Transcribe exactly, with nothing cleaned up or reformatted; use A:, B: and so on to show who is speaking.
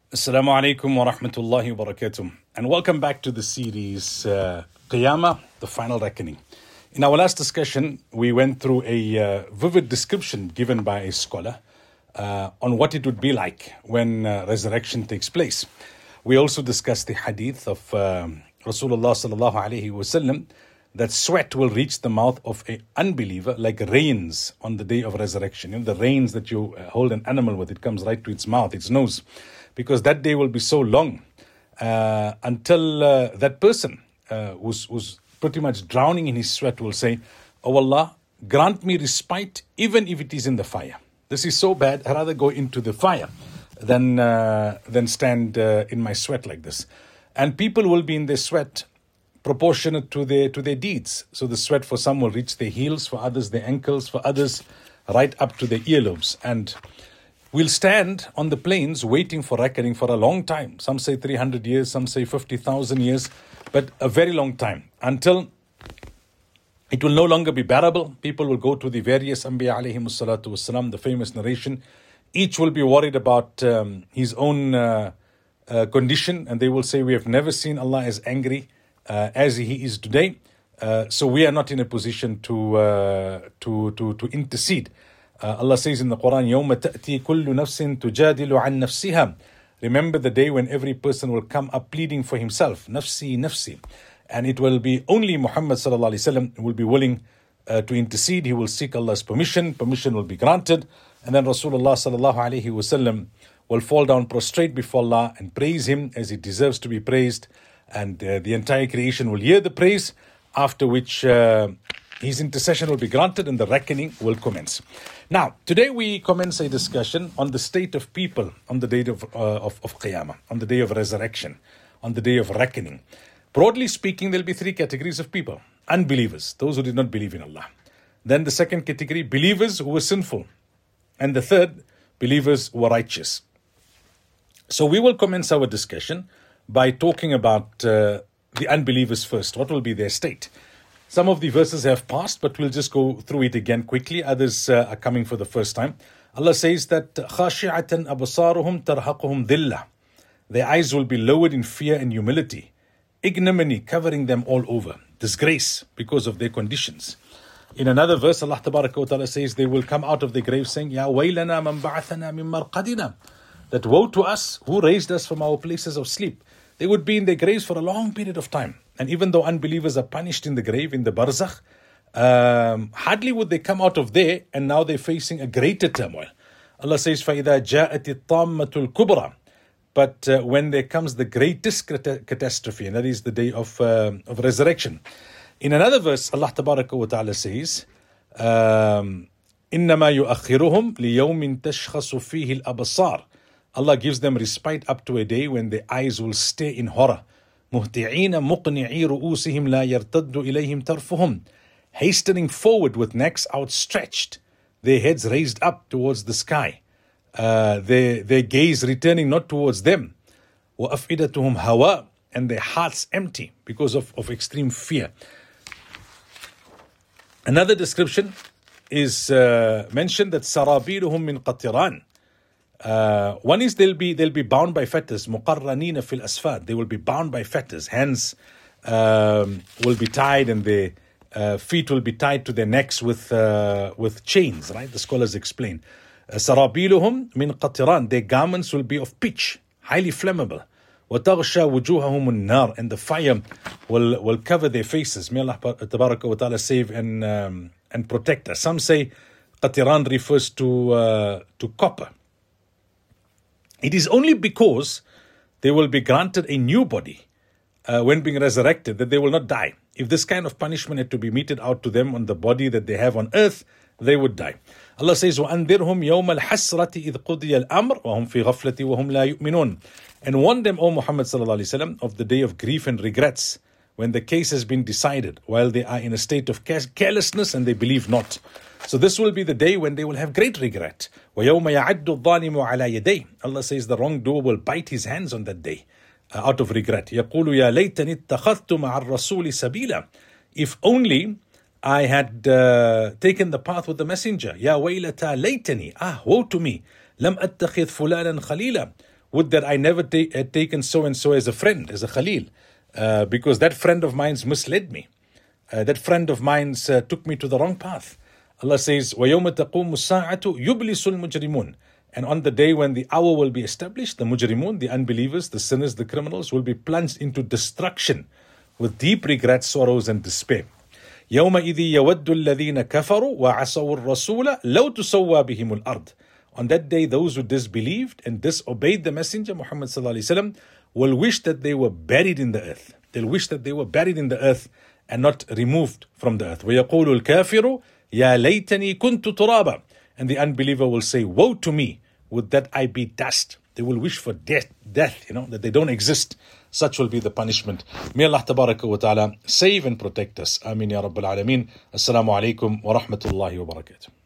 A: Assalamu alaikum wa rahmatullahi wa barakatuh. And welcome back to the series uh, Qiyamah, the Final Reckoning. In our last discussion, we went through a uh, vivid description given by a scholar uh, on what it would be like when uh, resurrection takes place. We also discussed the hadith of um, Rasulullah sallallahu alaihi wasallam that sweat will reach the mouth of an unbeliever like rains on the day of resurrection. You know, the rains that you uh, hold an animal with, it comes right to its mouth, its nose. Because that day will be so long uh, until uh, that person uh, who's, who's pretty much drowning in his sweat will say, "Oh Allah, grant me respite even if it is in the fire. This is so bad, I'd rather go into the fire than, uh, than stand uh, in my sweat like this." And people will be in their sweat proportionate to their, to their deeds. So the sweat for some will reach their heels, for others their ankles, for others right up to their earlobes. And we'll stand on the plains waiting for reckoning for a long time. Some say three hundred years, some say fifty thousand years, but a very long time until it will no longer be bearable. People will go to the various Anbiya alayhimus salatu wassalam, the famous narration. Each will be worried about um, his own uh, uh, condition, and they will say, "We have never seen Allah as angry uh, as He is today. Uh, so we are not in a position to uh, to to to intercede." Uh, Allah says in the Quran, يَوْمَ تَأْتِي كُلُّ نَفْسٍ تُجَادِلُ عَنْ نَفْسِهَا. Remember the day when every person will come up pleading for himself. Nafsi, nafsi. And it will be only Muhammad sallallahu alaihi wasallam will be willing uh, to intercede. He will seek Allah's permission. Permission will be granted. And then Rasulullah sallallahu alaihi wasallam will fall down prostrate before Allah and praise Him as He deserves to be praised. And uh, the entire creation will hear the praise, after which uh, His intercession will be granted and the reckoning will commence. Now, today we commence a discussion on the state of people on the day of, uh, of, of Qiyamah, on the day of resurrection, on the day of reckoning. Broadly speaking, there will be three categories of people. Unbelievers, those who did not believe in Allah. Then the second category, believers who were sinful. And the third, believers who were righteous. So we will commence our discussion by talking about uh, the unbelievers first. What will be their state? Some of the verses have passed, but we'll just go through it again quickly. Others uh, are coming for the first time. Allah says that خَاشِعَةً أَبْصَارُهُمْ تَرْهَقُهُمْ ذِلَّةً. Their eyes will be lowered in fear and humility. Ignominy covering them all over. Disgrace because of their conditions. In another verse, Allah Tabaraka wa Ta'ala says they will come out of their grave saying, يَا وَيْلَنَا مَنْ بَعَثَنَا مِنْ مَرْقَدِنَا. That woe to us, who raised us from our places of sleep. They would be in their graves for a long period of time. And even though unbelievers are punished in the grave, in the barzakh, um, hardly would they come out of there, and now they're facing a greater turmoil. Allah says, فَإِذَا جَاءَتِ الطَّامَّةُ الْكُبْرَى. But uh, when there comes the greatest catastrophe, and that is the day of, uh, of resurrection. In another verse, Allah Tabaraka wa Ta'ala says, um, إِنَّمَا يُؤَخِّرُهُمْ لِيَوْمٍ تَشْخَصُ فِيهِ الْأَبْصَارِ. Allah gives them respite up to a day when their eyes will stare in horror. مُهْتِعِينَ مُقْنِعِي رُؤُوسِهِمْ لَا يَرْتَدُّ إِلَيْهِمْ تَرْفُهُمْ. Hastening forward with necks outstretched, their heads raised up towards the sky, uh, their, their gaze returning not towards them. وَأَفْئِدَتُهُمْ هَوَاء. And their hearts empty because of, of extreme fear. Another description is uh, mentioned that سَرَابِيلُهُمْ مِنْ قَطِرَانٍ. Uh, one is they'll be they'll be bound by fetters. مُقَرَّنِينَ فِي الْأَسْفَادِ. They will be bound by fetters. Hands um, will be tied, and their uh, feet will be tied to their necks with uh, with chains. Right? The scholars explain. سَرَابِيلُهُمْ مِنْ قَطِرَانٍ. Their garments will be of pitch, highly flammable. وَتَغْشَى وُجُوهَهُمُ النَّارِ. And the fire will will cover their faces. May Allah Tabaraka wa Ta'ala save and um, and protect us. Some say qatiran refers to uh, to copper. It is only because they will be granted a new body uh, when being resurrected that they will not die. If this kind of punishment had to be meted out to them on the body that they have on earth, they would die. Allah says, وَأَنذِرْهُمْ يَوْمَ الْحَسْرَةِ إِذْ قُضِيَ الْأَمْرِ وَهُمْ فِي غَفْلَةِ وَهُمْ لَا يُؤْمِنُونَ. And warn them, O Muhammad sallallahu alaihi wasallam, of the day of grief and regrets, when the case has been decided, while they are in a state of carelessness and they believe not. So this will be the day when they will have great regret. وَيَوْمَ يَعَدُّ الظَّالِمُ عَلَى يَدَيْهِ. Allah says the wrongdoer will bite his hands on that day uh, out of regret. يَقُولُ يَا لَيْتَنِ اتَّخَذْتُ مَعَ الرَّسُولِ سَبِيلًا. If only I had uh, taken the path with the messenger. يَا وَيْلَتَا لَيْتَنِي. Ah, woe to me. لَمْ أَتَّخِذْ فُلَانًا خَلِيلًا. would that I never ta- had taken so-and-so as a friend, as a Khalil, uh, because that friend of mine's misled me. Uh, that friend of mine's uh, took me to the wrong path. Allah says, وَيَوْمَ تَقُومُ السَّاعَةُ يُبْلِسُ الْمُجْرِمُونَ. And on the day when the hour will be established, the mujrimun, the unbelievers, the sinners, the criminals will be plunged into destruction with deep regret, sorrows and despair. يَوْمَئِذِ يَوَدُّ الَّذِينَ كَفَرُوا وَعَصَوُا الرَّسُولَ لَوْ تُسَوَّى بِهِمُ الْأَرْضِ. On that day, those who disbelieved and disobeyed the Messenger, Muhammad sallallahu alaihi wasallam, will wish that they were buried in the earth. They'll wish that they were buried in the earth and not removed from the earth. وَيَقُولُ الْكَافِرُ يَا لَيْتَنِي كُنْتُ تُرَابًا. And the unbeliever will say, woe to me, would that I be dust. They will wish for death, death, you know, that they don't exist. Such will be the punishment. May Allah tabaraka wa ta'ala save and protect us. Ameen ya Rabbil Alameen. Assalamu alaikum wa rahmatullahi wa barakatuh.